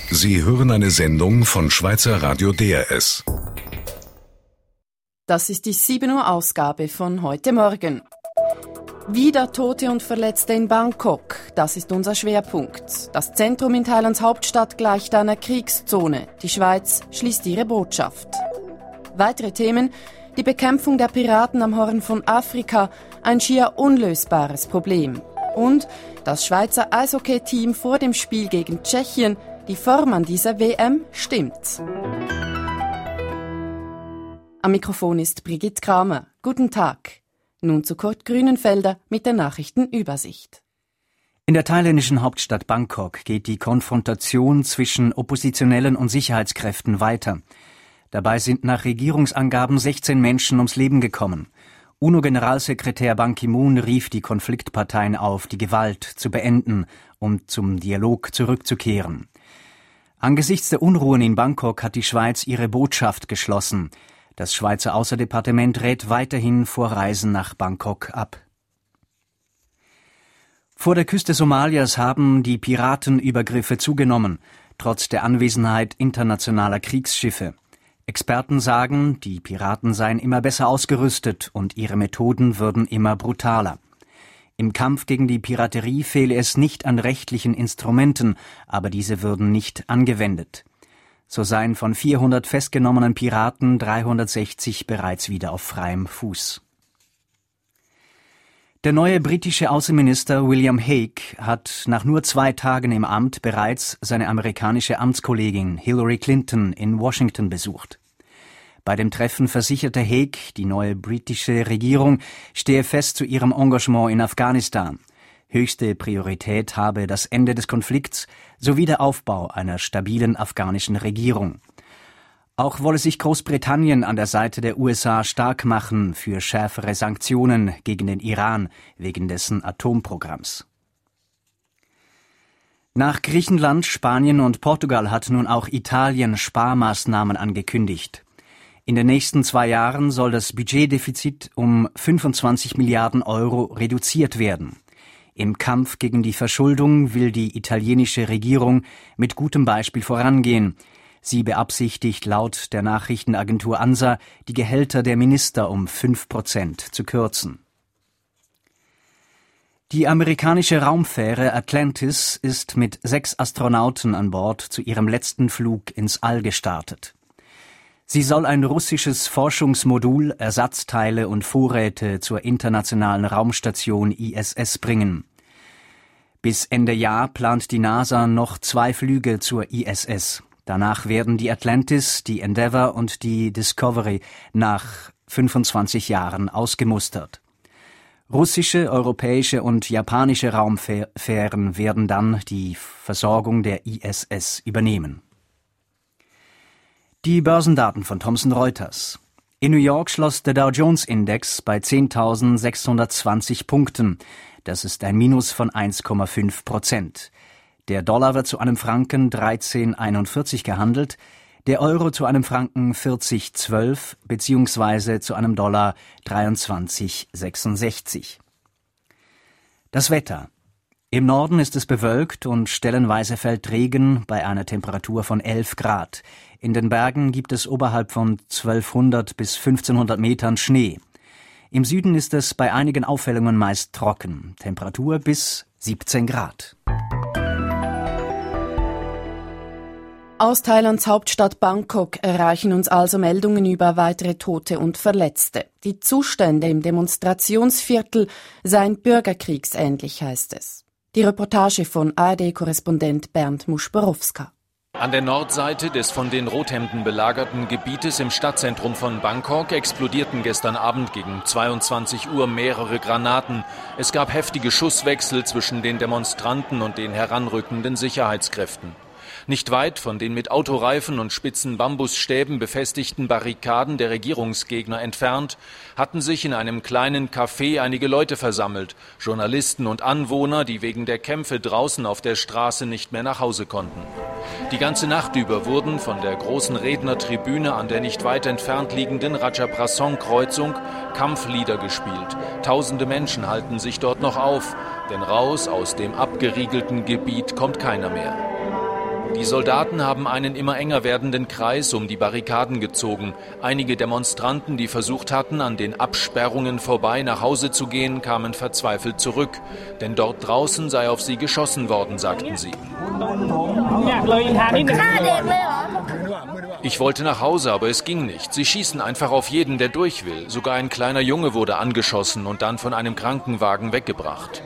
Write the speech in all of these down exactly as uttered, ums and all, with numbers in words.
Sie hören eine Sendung von Schweizer Radio D R S. Das ist die sieben Uhr Ausgabe von heute Morgen. Wieder Tote und Verletzte in Bangkok, das ist unser Schwerpunkt. Das Zentrum in Thailands Hauptstadt gleicht einer Kriegszone. Die Schweiz schließt ihre Botschaft. Weitere Themen: die Bekämpfung der Piraten am Horn von Afrika, ein schier unlösbares Problem. Und das Schweizer Eishockey-Team vor dem Spiel gegen Tschechien. Die Form an dieser W M stimmt. Am Mikrofon ist Brigitte Kramer. Guten Tag. Nun zu Kurt Grünenfelder mit der Nachrichtenübersicht. In der thailändischen Hauptstadt Bangkok geht die Konfrontation zwischen Oppositionellen und Sicherheitskräften weiter. Dabei sind nach Regierungsangaben sechzehn Menschen ums Leben gekommen. UNO-Generalsekretär Ban Ki-moon rief die Konfliktparteien auf, die Gewalt zu beenden und zum Dialog zurückzukehren. Angesichts der Unruhen in Bangkok hat die Schweiz ihre Botschaft geschlossen. Das Schweizer Außendepartement rät weiterhin vor Reisen nach Bangkok ab. Vor der Küste Somalias haben die Piratenübergriffe zugenommen, trotz der Anwesenheit internationaler Kriegsschiffe. Experten sagen, die Piraten seien immer besser ausgerüstet und ihre Methoden würden immer brutaler. Im Kampf gegen die Piraterie fehle es nicht an rechtlichen Instrumenten, aber diese würden nicht angewendet. So seien von vierhundert festgenommenen Piraten dreihundertsechzig bereits wieder auf freiem Fuß. Der neue britische Außenminister William Hague hat nach nur zwei Tagen im Amt bereits seine amerikanische Amtskollegin Hillary Clinton in Washington besucht. Bei dem Treffen versicherte Hague, die neue britische Regierung stehe fest zu ihrem Engagement in Afghanistan. Höchste Priorität habe das Ende des Konflikts sowie der Aufbau einer stabilen afghanischen Regierung. Auch wolle sich Großbritannien an der Seite der U S A stark machen für schärfere Sanktionen gegen den Iran wegen dessen Atomprogramms. Nach Griechenland, Spanien und Portugal hat nun auch Italien Sparmaßnahmen angekündigt. In den nächsten zwei Jahren soll das Budgetdefizit um fünfundzwanzig Milliarden Euro reduziert werden. Im Kampf gegen die Verschuldung will die italienische Regierung mit gutem Beispiel vorangehen. Sie beabsichtigt laut der Nachrichtenagentur ANSA, die Gehälter der Minister um fünf Prozent zu kürzen. Die amerikanische Raumfähre Atlantis ist mit sechs Astronauten an Bord zu ihrem letzten Flug ins All gestartet. Sie soll ein russisches Forschungsmodul, Ersatzteile und Vorräte zur internationalen Raumstation I S S bringen. Bis Ende Jahr plant die NASA noch zwei Flüge zur I S S. Danach werden die Atlantis, die Endeavour und die Discovery nach fünfundzwanzig Jahren ausgemustert. Russische, europäische und japanische Raumfähren werden dann die Versorgung der I S S übernehmen. Die Börsendaten von Thomson Reuters. In New York schloss der Dow Jones Index bei zehntausendsechshundertzwanzig Punkten. Das ist ein Minus von eins Komma fünf Prozent. Der Dollar wird zu einem Franken dreizehn Komma einundvierzig gehandelt, der Euro zu einem Franken vierzig Komma zwölf bzw. zu einem Dollar dreiundzwanzig Komma sechsundsechzig. Das Wetter. Im Norden ist es bewölkt und stellenweise fällt Regen bei einer Temperatur von elf Grad. In den Bergen gibt es oberhalb von zwölfhundert bis fünfzehnhundert Metern Schnee. Im Süden ist es bei einigen Aufhellungen meist trocken. Temperatur bis siebzehn Grad. Aus Thailands Hauptstadt Bangkok erreichen uns also Meldungen über weitere Tote und Verletzte. Die Zustände im Demonstrationsviertel seien bürgerkriegsähnlich, heißt es. Die Reportage von A R D-Korrespondent Bernd Muschborowska. An der Nordseite des von den Rothemden belagerten Gebietes im Stadtzentrum von Bangkok explodierten gestern Abend gegen zweiundzwanzig Uhr mehrere Granaten. Es gab heftige Schusswechsel zwischen den Demonstranten und den heranrückenden Sicherheitskräften. Nicht weit von den mit Autoreifen und spitzen Bambusstäben befestigten Barrikaden der Regierungsgegner entfernt, hatten sich in einem kleinen Café einige Leute versammelt, Journalisten und Anwohner, die wegen der Kämpfe draußen auf der Straße nicht mehr nach Hause konnten. Die ganze Nacht über wurden von der großen Rednertribüne an der nicht weit entfernt liegenden Ratchaprasong-Kreuzung Kampflieder gespielt. Tausende Menschen halten sich dort noch auf, denn raus aus dem abgeriegelten Gebiet kommt keiner mehr. Die Soldaten haben einen immer enger werdenden Kreis um die Barrikaden gezogen. Einige Demonstranten, die versucht hatten, an den Absperrungen vorbei nach Hause zu gehen, kamen verzweifelt zurück. Denn dort draußen sei auf sie geschossen worden, sagten sie. Ich wollte nach Hause, aber es ging nicht. Sie schießen einfach auf jeden, der durch will. Sogar ein kleiner Junge wurde angeschossen und dann von einem Krankenwagen weggebracht.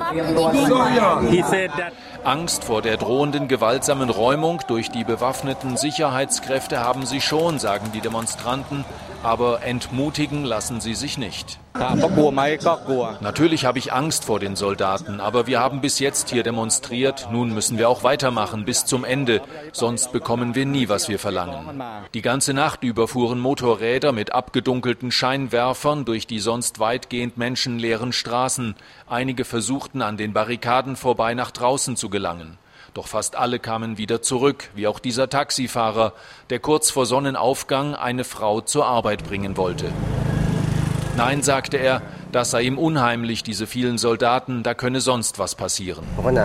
Angst vor der drohenden gewaltsamen Räumung durch die bewaffneten Sicherheitskräfte haben sie schon, sagen die Demonstranten. Aber entmutigen lassen sie sich nicht. Natürlich habe ich Angst vor den Soldaten, aber wir haben bis jetzt hier demonstriert. Nun müssen wir auch weitermachen bis zum Ende, sonst bekommen wir nie, was wir verlangen. Die ganze Nacht über fuhren Motorräder mit abgedunkelten Scheinwerfern durch die sonst weitgehend menschenleeren Straßen. Einige versuchten an den Barrikaden vorbei nach draußen zu gelangen. Doch fast alle kamen wieder zurück, wie auch dieser Taxifahrer, der kurz vor Sonnenaufgang eine Frau zur Arbeit bringen wollte. Nein, sagte er, das sei ihm unheimlich, diese vielen Soldaten, da könne sonst was passieren.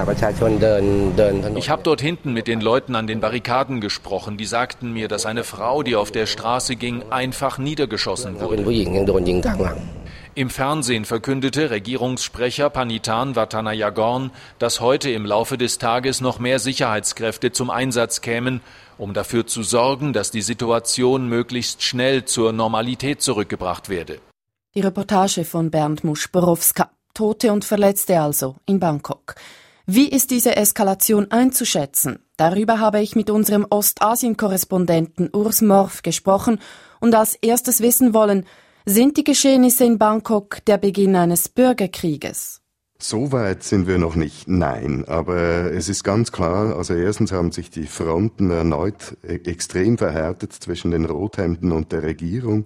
Ich habe dort hinten mit den Leuten an den Barrikaden gesprochen, die sagten mir, dass eine Frau, die auf der Straße ging, einfach niedergeschossen wurde. Im Fernsehen verkündete Regierungssprecher Panitan Wattanayagorn, dass heute im Laufe des Tages noch mehr Sicherheitskräfte zum Einsatz kämen, um dafür zu sorgen, dass die Situation möglichst schnell zur Normalität zurückgebracht werde. Die Reportage von Bernd Musch-Borowska. Tote und Verletzte also in Bangkok. Wie ist diese Eskalation einzuschätzen? Darüber habe ich mit unserem Ostasien-Korrespondenten Urs Morf gesprochen und als erstes wissen wollen, sind die Geschehnisse in Bangkok der Beginn eines Bürgerkrieges? So weit sind wir noch nicht, nein. Aber es ist ganz klar, also erstens haben sich die Fronten erneut extrem verhärtet zwischen den Rothemden und der Regierung.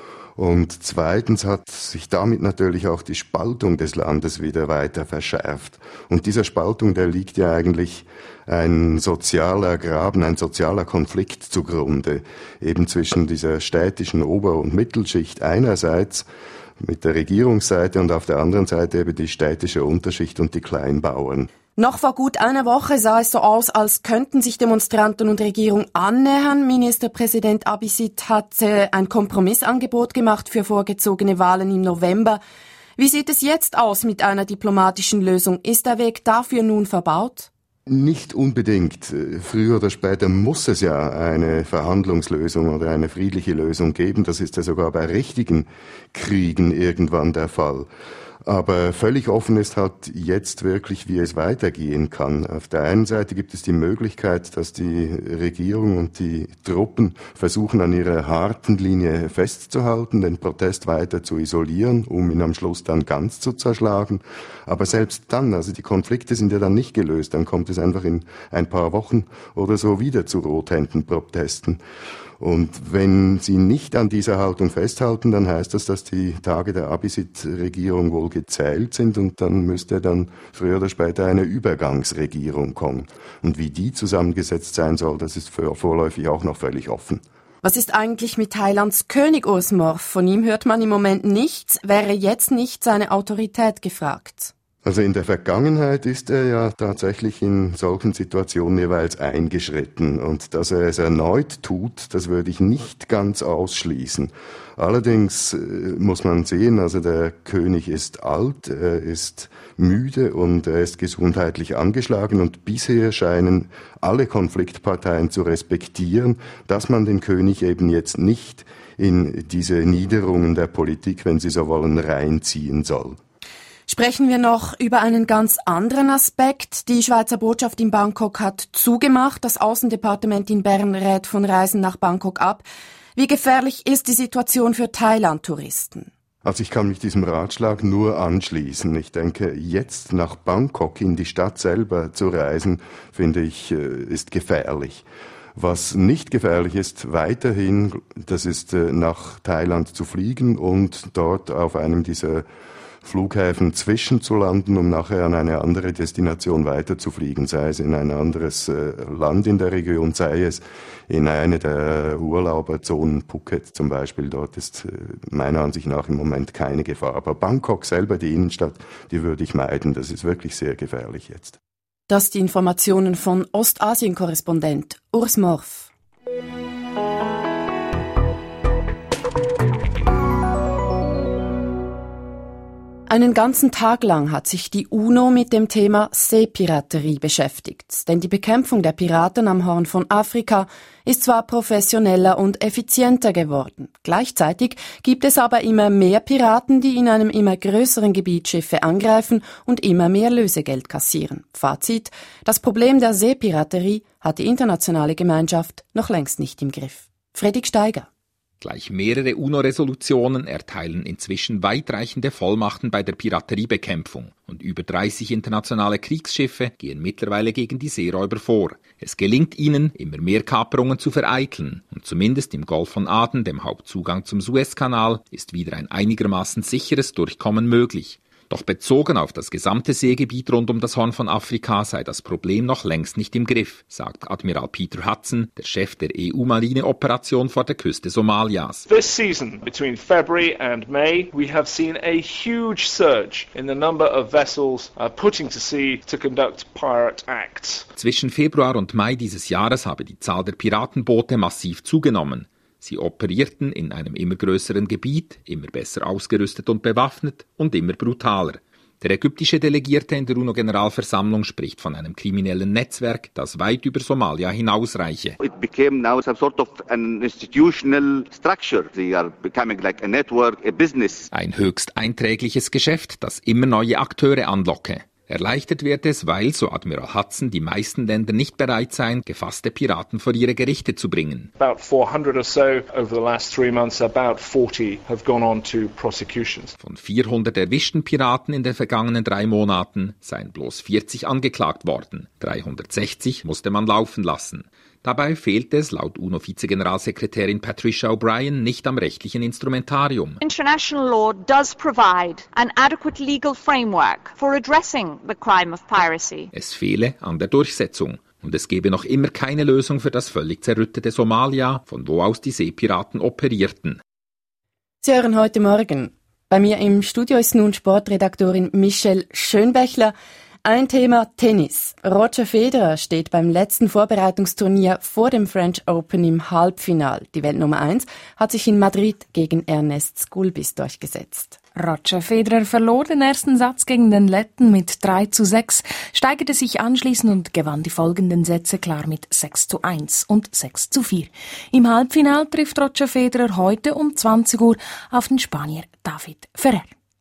Und zweitens hat sich damit natürlich auch die Spaltung des Landes wieder weiter verschärft. Und dieser Spaltung, der liegt ja eigentlich ein sozialer Graben, ein sozialer Konflikt zugrunde, eben zwischen dieser städtischen Ober- und Mittelschicht einerseits mit der Regierungsseite und auf der anderen Seite eben die städtische Unterschicht und die Kleinbauern. Noch vor gut einer Woche sah es so aus, als könnten sich Demonstranten und Regierung annähern. Ministerpräsident Abhisit hat äh, ein Kompromissangebot gemacht für vorgezogene Wahlen im November. Wie sieht es jetzt aus mit einer diplomatischen Lösung? Ist der Weg dafür nun verbaut? Nicht unbedingt. Früher oder später muss es ja eine Verhandlungslösung oder eine friedliche Lösung geben. Das ist ja sogar bei richtigen Kriegen irgendwann der Fall. Aber völlig offen ist halt jetzt wirklich, wie es weitergehen kann. Auf der einen Seite gibt es die Möglichkeit, dass die Regierung und die Truppen versuchen, an ihrer harten Linie festzuhalten, den Protest weiter zu isolieren, um ihn am Schluss dann ganz zu zerschlagen. Aber selbst dann, also die Konflikte sind ja dann nicht gelöst, dann kommt es einfach in ein paar Wochen oder so wieder zu Rothemden-Protesten. Und wenn sie nicht an dieser Haltung festhalten, dann heißt das, dass die Tage der Abhisit-Regierung wohl gezählt sind und dann müsste dann früher oder später eine Übergangsregierung kommen. Und wie die zusammengesetzt sein soll, das ist für vorläufig auch noch völlig offen. Was ist eigentlich mit Thailands König Urs Morf? Von ihm hört man im Moment nichts. Wäre jetzt nicht seine Autorität gefragt? Also in der Vergangenheit ist er ja tatsächlich in solchen Situationen jeweils eingeschritten. Und dass er es erneut tut, das würde ich nicht ganz ausschließen. Allerdings äh, muss man sehen, also der König ist alt, er ist müde und er ist gesundheitlich angeschlagen. Und bisher scheinen alle Konfliktparteien zu respektieren, dass man den König eben jetzt nicht in diese Niederungen der Politik, wenn Sie so wollen, reinziehen soll. Sprechen wir noch über einen ganz anderen Aspekt. Die Schweizer Botschaft in Bangkok hat zugemacht. Das Außendepartement in Bern rät von Reisen nach Bangkok ab. Wie gefährlich ist die Situation für Thailand-Touristen? Also ich kann mich diesem Ratschlag nur anschließen. Ich denke, jetzt nach Bangkok in die Stadt selber zu reisen, finde ich, ist gefährlich. Was nicht gefährlich ist, weiterhin, das ist nach Thailand zu fliegen und dort auf einem dieser Flughäfen zwischenzulanden, um nachher an eine andere Destination weiterzufliegen, sei es in ein anderes äh, Land in der Region, sei es in eine der Urlauberzonen, Phuket zum Beispiel. Dort ist äh, meiner Ansicht nach im Moment keine Gefahr. Aber Bangkok selber, die Innenstadt, die würde ich meiden. Das ist wirklich sehr gefährlich jetzt. Das die Informationen von Ostasien-Korrespondent Urs Morf. Einen ganzen Tag lang hat sich die UNO mit dem Thema Seepiraterie beschäftigt. Denn die Bekämpfung der Piraten am Horn von Afrika ist zwar professioneller und effizienter geworden. Gleichzeitig gibt es aber immer mehr Piraten, die in einem immer größeren Gebiet Schiffe angreifen und immer mehr Lösegeld kassieren. Fazit: Das Problem der Seepiraterie hat die internationale Gemeinschaft noch längst nicht im Griff. Fredrik Steiger. Gleich mehrere UNO-Resolutionen erteilen inzwischen weitreichende Vollmachten bei der Pirateriebekämpfung und über dreißig internationale Kriegsschiffe gehen mittlerweile gegen die Seeräuber vor. Es gelingt ihnen, immer mehr Kaperungen zu vereiteln und zumindest im Golf von Aden, dem Hauptzugang zum Suezkanal, ist wieder ein einigermaßen sicheres Durchkommen möglich. Doch bezogen auf das gesamte Seegebiet rund um das Horn von Afrika sei das Problem noch längst nicht im Griff, sagt Admiral Peter Hudson, der Chef der E U-Marineoperation vor der Küste Somalias. This season, between February and May, we have seen a huge surge in the number of vessels uh, putting to sea to conduct pirate acts. Zwischen Februar und Mai dieses Jahres habe die Zahl der Piratenboote massiv zugenommen. Sie operierten in einem immer größeren Gebiet, immer besser ausgerüstet und bewaffnet und immer brutaler. Der ägyptische Delegierte in der UNO-Generalversammlung spricht von einem kriminellen Netzwerk, das weit über Somalia hinausreiche. It became now some sort of an institutional structure. They are becoming like a network, a business. Ein höchst einträgliches Geschäft, das immer neue Akteure anlocke. Erleichtert wird es, weil, so Admiral Hudson, die meisten Länder nicht bereit seien, gefasste Piraten vor ihre Gerichte zu bringen. About four hundred or so over the last three months, about forty have gone on to prosecutions. Von vierhundert erwischten Piraten in den vergangenen drei Monaten seien bloß vierzig angeklagt worden. dreihundertsechzig musste man laufen lassen. Dabei fehlt es, laut UNO-Vizegeneralsekretärin Patricia O'Brien, nicht am rechtlichen Instrumentarium. International law does provide an adequate legal framework for addressing the crime of piracy. Es fehle an der Durchsetzung. Und es gebe noch immer keine Lösung für das völlig zerrüttete Somalia, von wo aus die Seepiraten operierten. Sie hören heute Morgen. Bei mir im Studio ist nun Sportredaktorin Michelle Schönbächler. Ein Thema: Tennis. Roger Federer steht beim letzten Vorbereitungsturnier vor dem French Open im Halbfinal. Die Weltnummer eins hat sich in Madrid gegen Ernest Gulbis durchgesetzt. Roger Federer verlor den ersten Satz gegen den Letten mit drei zu sechs, steigerte sich anschließend und gewann die folgenden Sätze klar mit sechs zu eins und sechs zu vier. Im Halbfinal trifft Roger Federer heute um zwanzig Uhr auf den Spanier David Ferrer.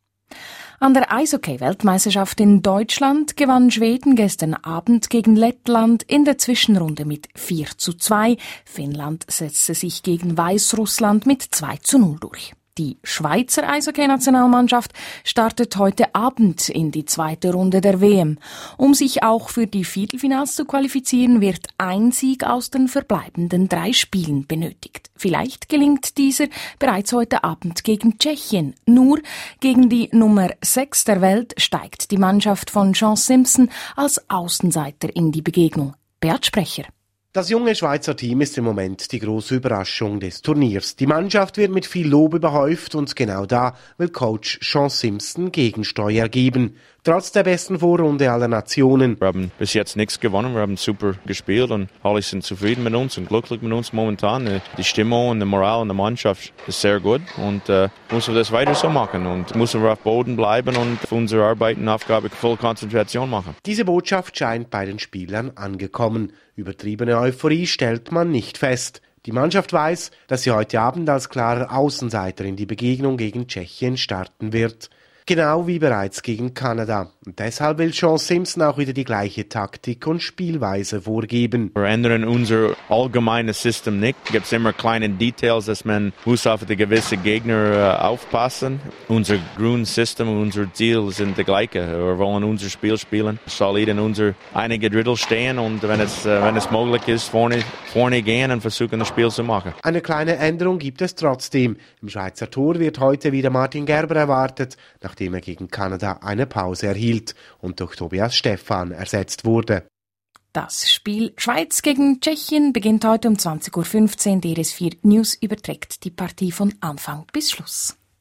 An der Eishockey-Weltmeisterschaft in Deutschland gewann Schweden gestern Abend gegen Lettland in der Zwischenrunde mit vier zu zwei. Finnland setzte sich gegen Weißrussland mit zwei zu null durch. Die Schweizer Eishockey-Nationalmannschaft startet heute Abend in die zweite Runde der W M. Um sich auch für die Viertelfinals zu qualifizieren, wird ein Sieg aus den verbleibenden drei Spielen benötigt. Vielleicht gelingt dieser bereits heute Abend gegen Tschechien. Nur gegen die Nummer sechs der Welt steigt die Mannschaft von Sean Simpson als Außenseiter in die Begegnung. Beat Sprecher. Das junge Schweizer Team ist im Moment die große Überraschung des Turniers. Die Mannschaft wird mit viel Lob überhäuft und genau da will Coach Sean Simpson Gegensteuer geben. Trotz der besten Vorrunde aller Nationen. Wir haben bis jetzt nichts gewonnen, wir haben super gespielt und alle sind zufrieden mit uns und glücklich mit uns momentan. Die Stimmung und die Moral in der Mannschaft ist sehr gut und äh, müssen wir das weiter so machen und müssen wir auf Boden bleiben und für unsere Arbeit und Aufgabe voll Konzentration machen. Diese Botschaft scheint bei den Spielern angekommen. Übertriebene Euphorie stellt man nicht fest. Die Mannschaft weiß, dass sie heute Abend als klarer Außenseiter in die Begegnung gegen Tschechien starten wird. Genau wie bereits gegen Kanada. Und deshalb will Sean Simpson auch wieder die gleiche Taktik und Spielweise vorgeben. Wir ändern unser allgemeines System nicht. Es gibt immer kleine Details, dass man muss auf die gewisse Gegner uh, aufpassen. Unser Grundsystem und unser Ziel sind die gleiche. Wir wollen unser Spiel spielen, solid in unser einige Drittel stehen und wenn es, uh, wenn es möglich ist, vorne, vorne gehen und versuchen, das Spiel zu machen. Eine kleine Änderung gibt es trotzdem. Im Schweizer Tor wird heute wieder Martin Gerber erwartet, nachdem er gegen Kanada eine Pause erhielt und durch Tobias Stephan ersetzt wurde. Das Spiel Schweiz gegen Tschechien beginnt heute um zwanzig Uhr fünfzehn. D R S vier News überträgt die Partie von Anfang bis Schluss.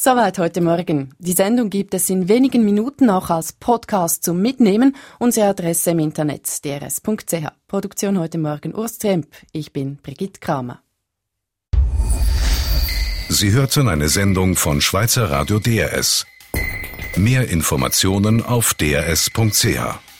Soweit heute Morgen. Die Sendung gibt es in wenigen Minuten auch als Podcast zum Mitnehmen. Unsere Adresse im Internet d r s punkt c h. Produktion heute Morgen Urs Tremp. Ich bin Brigitte Kramer. Sie hörten eine Sendung von Schweizer Radio D R S. Mehr Informationen auf d r s punkt c h.